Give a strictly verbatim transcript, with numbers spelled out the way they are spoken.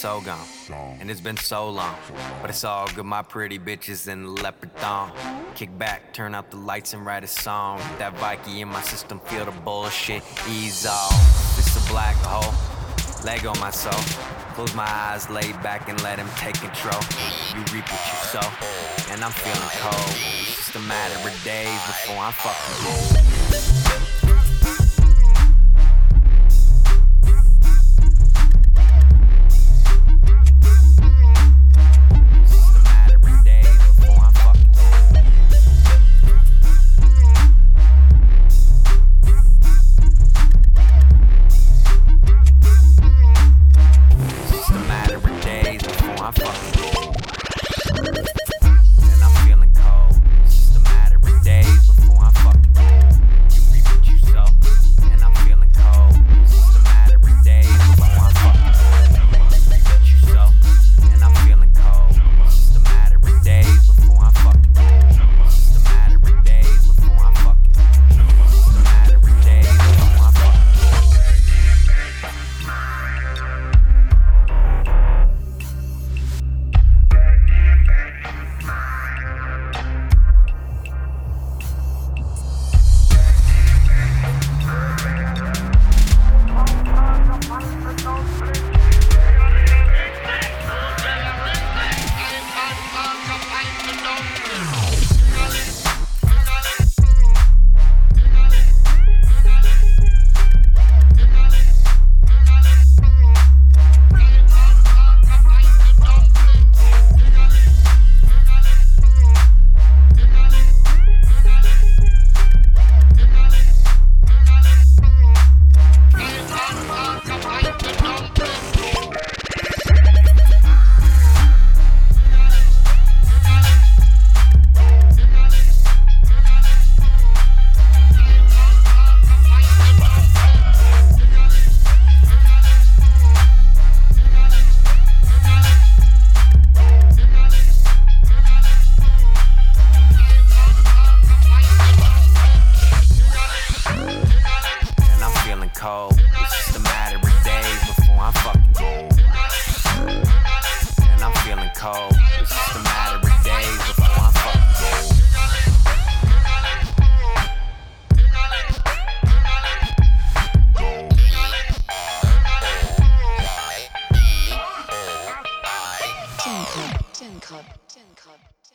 so gone, and it's been so long. But it's all good, my pretty bitches in the leopard thong. Kick back, turn out the lights and write a song. Get that Viking in my system, feel the bullshit, ease off. It's a black hole, leg on my soul. Close my eyes, lay back and let him take control. You reap what you sow, and I'm feeling cold. It's just a matter of days before I'm fucking cold. It's just a matter of days before I'm fucking cold. And I'm feeling cold. It's just a matter of days before I'm fucking cold. Tin Cup, Tin Cup, Tin Cup.